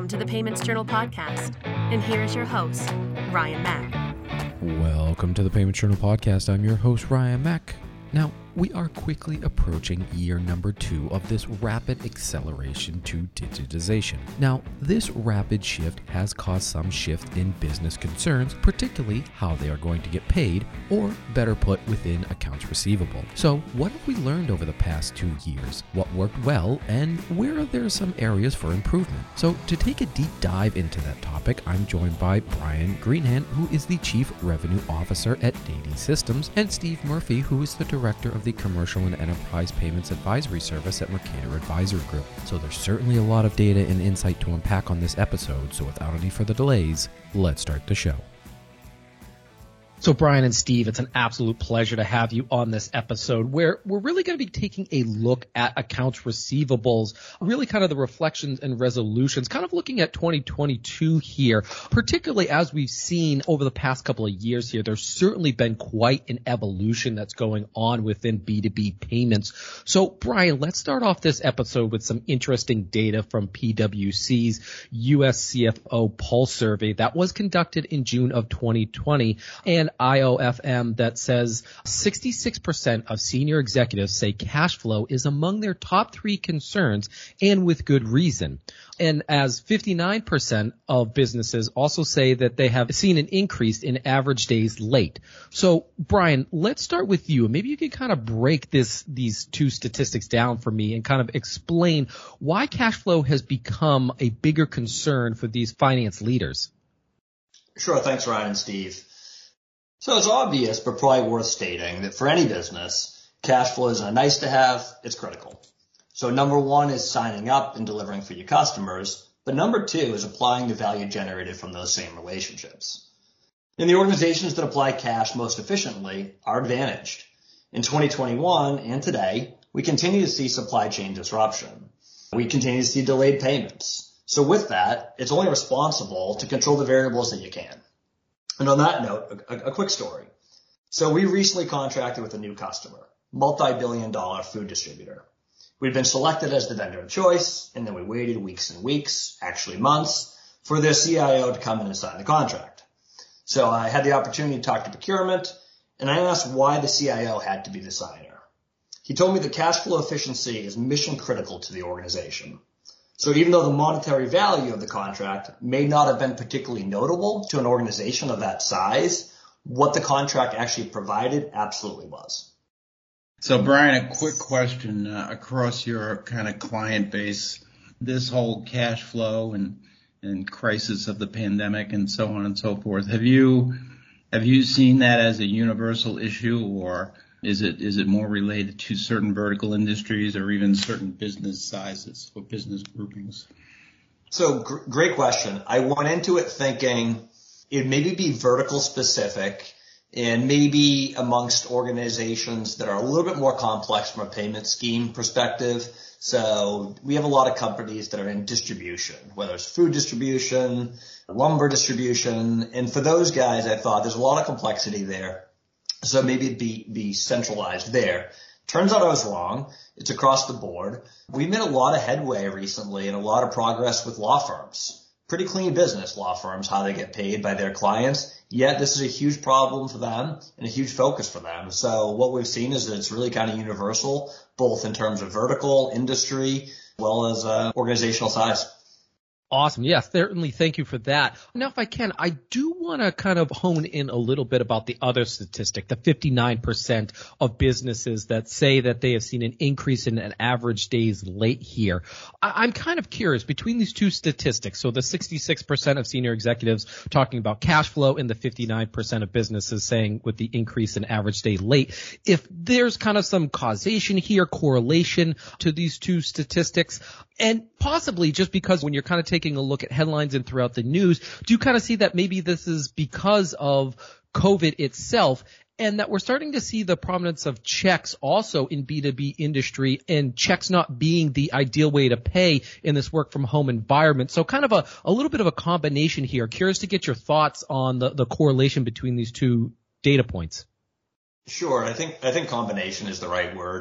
Welcome to the Payments Journal podcast. And here is your host, Ryan Mack. Welcome to the Payments Journal podcast. I'm your host, Ryan Mack. Now, we are quickly approaching year number 2 of this rapid acceleration to digitization. Now, this rapid shift has caused some shift in business concerns, particularly how they are going to get paid, or better put, within accounts receivable. So, what have we learned over the past 2 years? What worked well, and where are there some areas for improvement? So, to take a deep dive into that topic, I'm joined by Brian Greenhand, who is the Chief Revenue Officer at Dady Systems, and Steve Murphy, who is the Director of the Commercial and Enterprise Payments Advisory Service at Mercator Advisory Group. So there's certainly a lot of data and insight to unpack on this episode, so without any further delays, let's start the show. So Brian and Steve, it's an absolute pleasure to have you on this episode where we're really going to be taking a look at accounts receivables, really kind of the reflections and resolutions, kind of looking at 2022 here, particularly as we've seen over the past couple of years here. There's certainly been quite an evolution that's going on within B2B payments. So Brian, let's start off this episode with some interesting data from PwC's US CFO Pulse survey that was conducted in June of 2020. And IOFM that says 66% of senior executives say cash flow is among their top 3 concerns, and with good reason. And as 59% of businesses also say that they have seen an increase in average days late. So Brian, let's start with you. Maybe you can kind of break these 2 statistics down for me and kind of explain why cash flow has become a bigger concern for these finance leaders. Sure. Thanks, Ryan and Steve. So it's obvious, but probably worth stating that for any business, cash flow isn't a nice to have, it's critical. So number 1 is signing up and delivering for your customers, but number 2 is applying the value generated from those same relationships. And the organizations that apply cash most efficiently are advantaged. In 2021 and today, we continue to see supply chain disruption. We continue to see delayed payments. So with that, it's only responsible to control the variables that you can. And on that note, a quick story. So we recently contracted with a new customer, multi-billion-dollar food distributor. We'd been selected as the vendor of choice, and then we waited weeks and weeks, actually months, for their CIO to come in and sign the contract. So I had the opportunity to talk to procurement, and I asked why the CIO had to be the signer. He told me that cash flow efficiency is mission critical to the organization. So even though the monetary value of the contract may not have been particularly notable to an organization of that size, what the contract actually provided absolutely was. So Brian, a quick question across your kind of client base, this whole cash flow and crisis of the pandemic and so on and so forth. Have you seen that as a universal issue, or is it more related to certain vertical industries or even certain business sizes or business groupings? So great question. I went into it thinking it maybe be vertical specific and maybe amongst organizations that are a little bit more complex from a payment scheme perspective. So we have a lot of companies that are in distribution, whether it's food distribution, lumber distribution. And for those guys, I thought there's a lot of complexity there. So maybe it'd be centralized there. Turns out I was wrong. It's across the board. We've made a lot of headway recently and a lot of progress with law firms. Pretty clean business, law firms, how they get paid by their clients. Yet this is a huge problem for them and a huge focus for them. So what we've seen is that it's really kind of universal, both in terms of vertical, industry, as well as organizational size. Awesome. Yeah, certainly. Thank you for that. Now, if I can, I do want to kind of hone in a little bit about the other statistic, the 59% of businesses that say that they have seen an increase in an average days late here. I'm kind of curious between these 2 statistics. So the 66% of senior executives talking about cash flow and the 59% of businesses saying with the increase in average day late, if there's kind of some causation here, correlation to these 2 statistics. And possibly just because when you're kind of taking a look at headlines and throughout the news, do you kind of see that maybe this is because of COVID itself and that we're starting to see the prominence of checks also in B2B industry and checks not being the ideal way to pay in this work from home environment? So kind of a little bit of a combination here. Curious to get your thoughts on the correlation between these 2 data points. Sure. I think combination is the right word.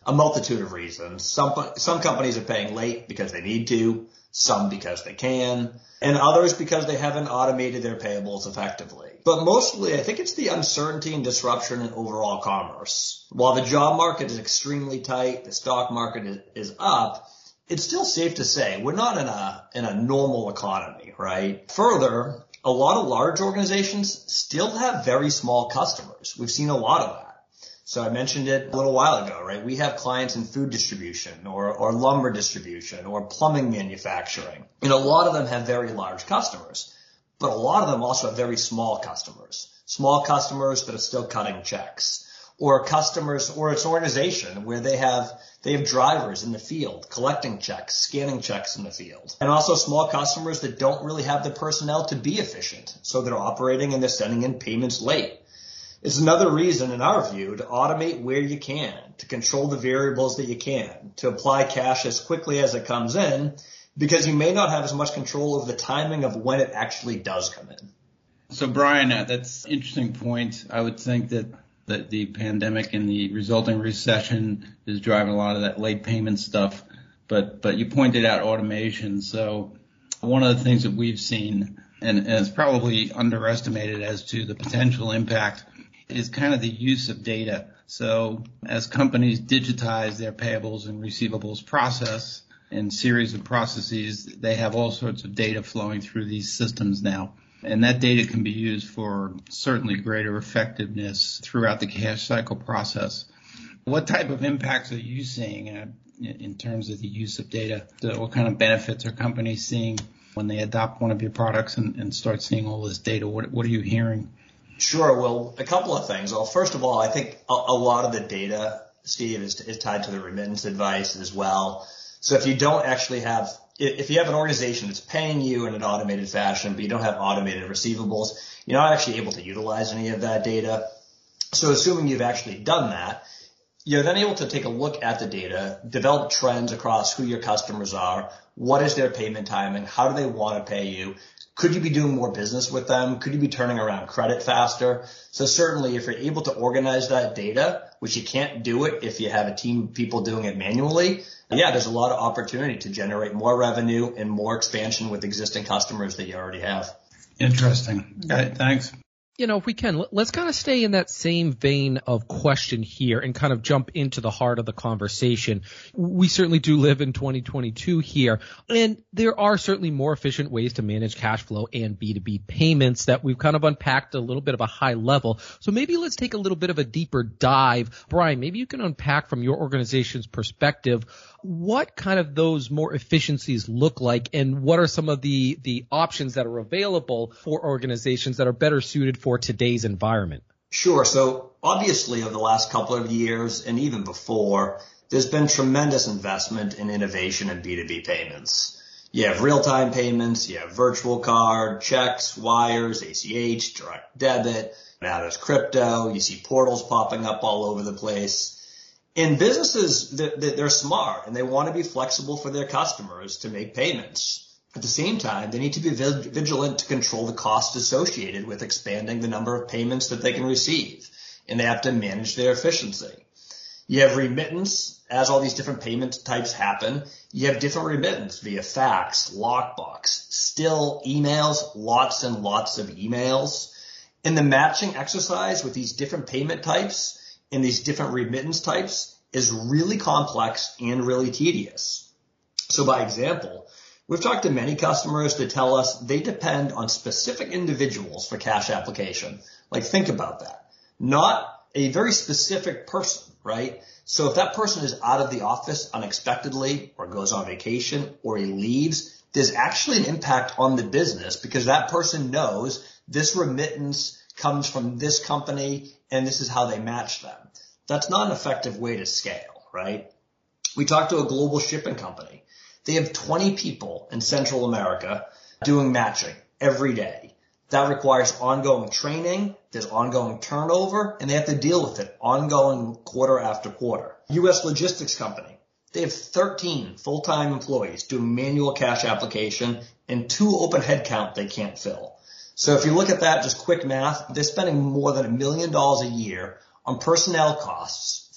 a multitude of reasons. Some companies are paying late because they need to, some because they can, and others because they haven't automated their payables effectively. But mostly, I think it's the uncertainty and disruption in overall commerce. While the job market is extremely tight, the stock market is up, it's still safe to say we're not in a normal economy, right? Further, a lot of large organizations still have very small customers. We've seen a lot of that. So I mentioned it a little while ago, right? We have clients in food distribution or lumber distribution or plumbing manufacturing. And a lot of them have very large customers, but a lot of them also have very small customers that are still cutting checks, or customers, or it's an organization where they have drivers in the field collecting checks, scanning checks in the field, and also small customers that don't really have the personnel to be efficient. So they're operating and they're sending in payments late. It's another reason, in our view, to automate where you can, to control the variables that you can, to apply cash as quickly as it comes in, because you may not have as much control over the timing of when it actually does come in. So, Brian, that's an interesting point. I would think that the pandemic and the resulting recession is driving a lot of that late payment stuff. But you pointed out automation. So one of the things that we've seen, and it's probably underestimated as to the potential impact, is kind of the use of data. So as companies digitize their payables and receivables process and series of processes, they have all sorts of data flowing through these systems now. And that data can be used for certainly greater effectiveness throughout the cash cycle process. What type of impacts are you seeing in terms of the use of data? What kind of benefits are companies seeing when they adopt one of your products and start seeing all this data? What are you hearing? Sure. Well, a couple of things. Well, first of all, I think a lot of the data, Steve, is tied to the remittance advice as well. So if you don't actually have, if you have an organization that's paying you in an automated fashion, but you don't have automated receivables, you're not actually able to utilize any of that data. So assuming you've actually done that, you're then able to take a look at the data, develop trends across who your customers are, what is their payment timing, how do they want to pay you, could you be doing more business with them, could you be turning around credit faster. So certainly if you're able to organize that data, which you can't do it if you have a team of people doing it manually, there's a lot of opportunity to generate more revenue and more expansion with existing customers that you already have. Interesting. Okay, thanks. If we can, let's kind of stay in that same vein of question here and kind of jump into the heart of the conversation. We certainly do live in 2022 here, and there are certainly more efficient ways to manage cash flow and B2B payments that we've kind of unpacked a little bit of a high level. So maybe let's take a little bit of a deeper dive. Brian, maybe you can unpack from your organization's perspective what kind of those more efficiencies look like, and what are some of the options that are available for organizations that are better suited for today's environment? Sure. So obviously over the last couple of years and even before, there's been tremendous investment in innovation in B2B payments. You have real-time payments, you have virtual card, checks, wires, ACH, direct debit. Now there's crypto. You see portals popping up all over the place. In businesses, they're smart and they want to be flexible for their customers to make payments. At the same time, they need to be vigilant to control the cost associated with expanding the number of payments that they can receive, and they have to manage their efficiency. You have remittance. As all these different payment types happen, you have different remittance via fax, lockbox, still emails, lots and lots of emails. And the matching exercise with these different payment types and these different remittance types is really complex and really tedious. So by example, we've talked to many customers that tell us they depend on specific individuals for cash application. Like, think about that. Not a very specific person, right? So if that person is out of the office unexpectedly or goes on vacation or he leaves, there's actually an impact on the business because that person knows this remittance comes from this company and this is how they match them. That's not an effective way to scale, right? We talked to a global shipping company. They have 20 people in Central America doing matching every day. That requires ongoing training, there's ongoing turnover, and they have to deal with it ongoing quarter after quarter. U.S. logistics company. They have 13 full-time employees doing manual cash application and 2 open headcount they can't fill. So if you look at that, just quick math, they're spending more than $1 million a year on personnel costs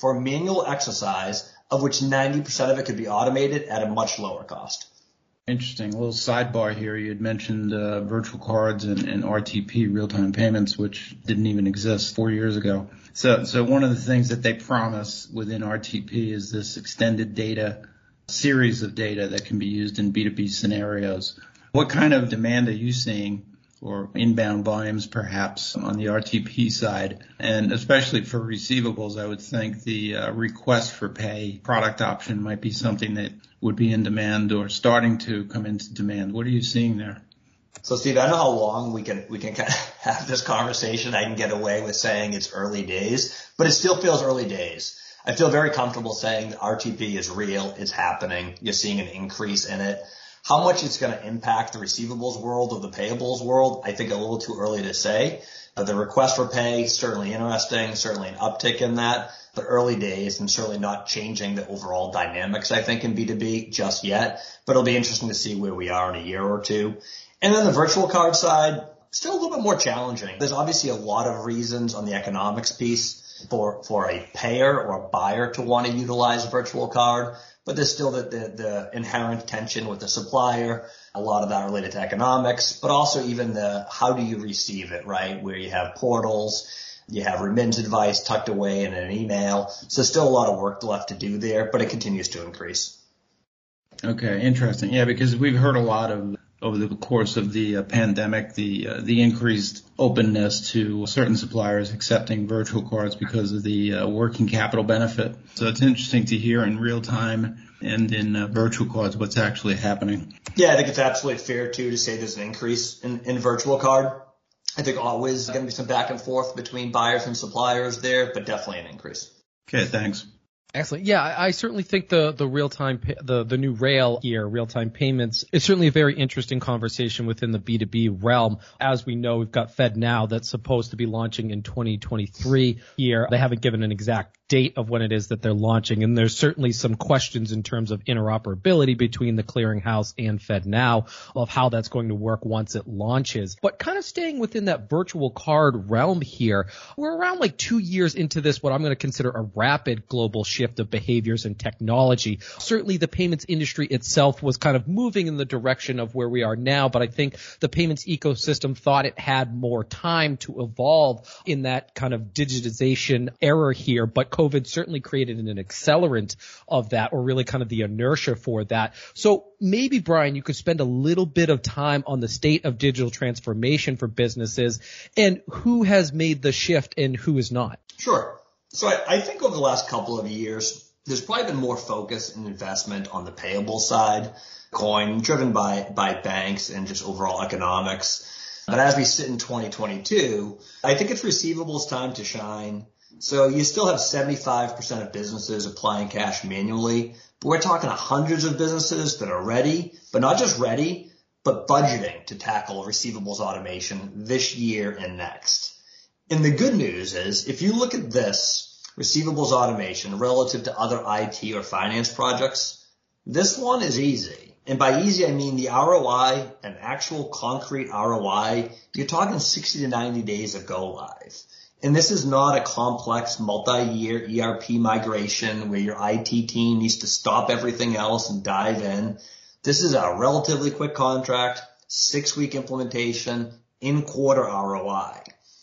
for a manual exercise of which 90% of it could be automated at a much lower cost. Interesting. A little sidebar here. You had mentioned virtual cards and RTP, real-time payments, which didn't even exist 4 years ago. So one of the things that they promise within RTP is this extended data, series of data that can be used in B2B scenarios. What kind of demand are you seeing, or inbound volumes perhaps, on the RTP side? And especially for receivables, I would think the request for pay product option might be something that would be in demand or starting to come into demand. What are you seeing there? So Steve, I know how long we can kind of have this conversation. I can get away with saying it's early days, but it still feels early days. I feel very comfortable saying that RTP is real. It's happening. You're seeing an increase in it. How much it's going to impact the receivables world or the payables world, I think a little too early to say. The request for pay, certainly interesting, certainly an uptick in that, but early days and certainly not changing the overall dynamics, I think, in B2B just yet. But it'll be interesting to see where we are in a year or two. And then the virtual card side, still a little bit more challenging. There's obviously a lot of reasons on the economics piece for a payer or a buyer to want to utilize a virtual card. But there's still the inherent tension with the supplier, a lot of that related to economics, but also even the how do you receive it, right? Where you have portals, you have remittance advice tucked away in an email. So still a lot of work left to do there, but it continues to increase. Okay, interesting. Yeah, because we've heard a lot of over the course of the pandemic, the increased openness to certain suppliers accepting virtual cards because of the working capital benefit. So it's interesting to hear in real time and in virtual cards what's actually happening. Yeah, I think it's absolutely fair, too, to say there's an increase in virtual card. I think always going to be some back and forth between buyers and suppliers there, but definitely an increase. Okay, thanks. Excellent. Yeah, I certainly think the real-time, the new rail here, real-time payments, is certainly a very interesting conversation within the B2B realm. As we know, we've got FedNow that's supposed to be launching in 2023 here. They haven't given an exact date of when it is that they're launching, and there's certainly some questions in terms of interoperability between the clearinghouse and FedNow of how that's going to work once it launches. But kind of staying within that virtual card realm here, we're around like 2 years into this, what I'm going to consider a rapid global shift of behaviors and technology. Certainly the payments industry itself was kind of moving in the direction of where we are now, but I think the payments ecosystem thought it had more time to evolve in that kind of digitization era here, but COVID certainly created an accelerant of that, or really kind of the inertia for that. So maybe, Brian, you could spend a little bit of time on the state of digital transformation for businesses and who has made the shift and who is not. Sure. So I think over the last couple of years, there's probably been more focus and investment on the payable side, driven by banks and just overall economics. But as we sit in 2022, I think it's receivables time to shine. So you still have 75% of businesses applying cash manually, but we're talking hundreds of businesses that are ready, but not just ready, but budgeting to tackle receivables automation this year and next. And the good news is, if you look at this receivables automation relative to other IT or finance projects, this one is easy. And by easy, I mean the ROI, an actual concrete ROI, you're talking 60 to 90 days of go live. And this is not a complex multi-year ERP migration where your IT team needs to stop everything else and dive in. This is a relatively quick contract, 6-week implementation, in-quarter ROI.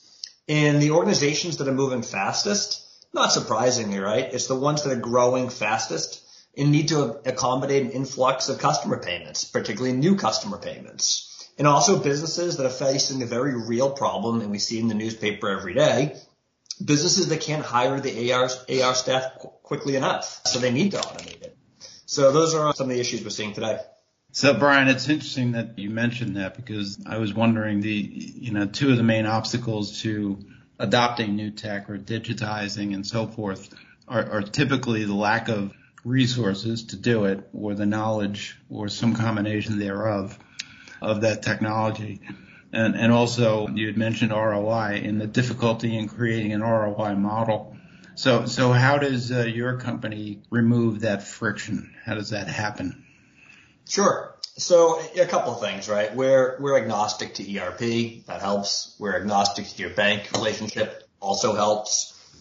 And the organizations that are moving fastest, not surprisingly, right, it's the ones that are growing fastest and need to accommodate an influx of customer payments, particularly new customer payments. And also businesses that are facing a very real problem, and we see in the newspaper every day, businesses that can't hire the AR staff quickly enough, so they need to automate it. So those are some of the issues we're seeing today. So, Brian, it's interesting that you mentioned that, because I was wondering two of the main obstacles to adopting new tech or digitizing and so forth are typically the lack of resources to do it, or the knowledge or some combination thereof of that technology. And also you had mentioned ROI and the difficulty in creating an ROI model. So how does your company remove that friction? How does that happen? Sure. So a couple of things, right? We're agnostic to ERP. That helps. We're agnostic to your bank relationship. Also helps.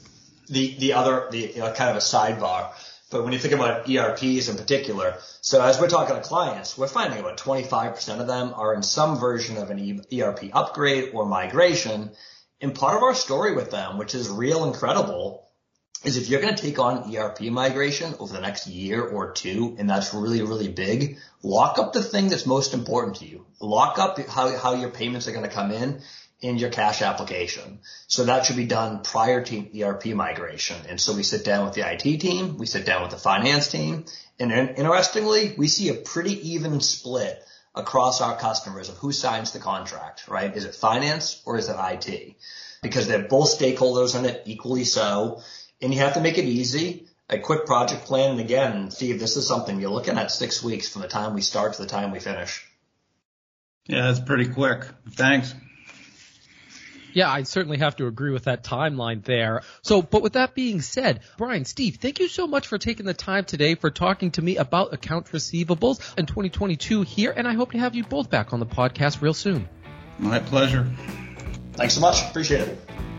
the kind of a sidebar. But when you think about ERPs in particular, so as we're talking to clients, we're finding about 25% of them are in some version of an ERP upgrade or migration. And part of our story with them, which is real and credible, is if you're going to take on ERP migration over the next year or two, and that's really, really big, lock up the thing that's most important to you. Lock up how your payments are going to come in your cash application. So that should be done prior to ERP migration. And so we sit down with the IT team, we sit down with the finance team, and interestingly, we see a pretty even split across our customers of who signs the contract, right? Is it finance or is it IT? Because they're both stakeholders in it, equally so. And you have to make it easy, a quick project plan. And again, Steve, this is something you're looking at 6 weeks from the time we start to the time we finish. Yeah, that's pretty quick. Thanks. Yeah, I certainly have to agree with that timeline there. So, but with that being said, Brian, Steve, thank you so much for taking the time today for talking to me about accounts receivables in 2022 here, and I hope to have you both back on the podcast real soon. My pleasure. Thanks so much. Appreciate it.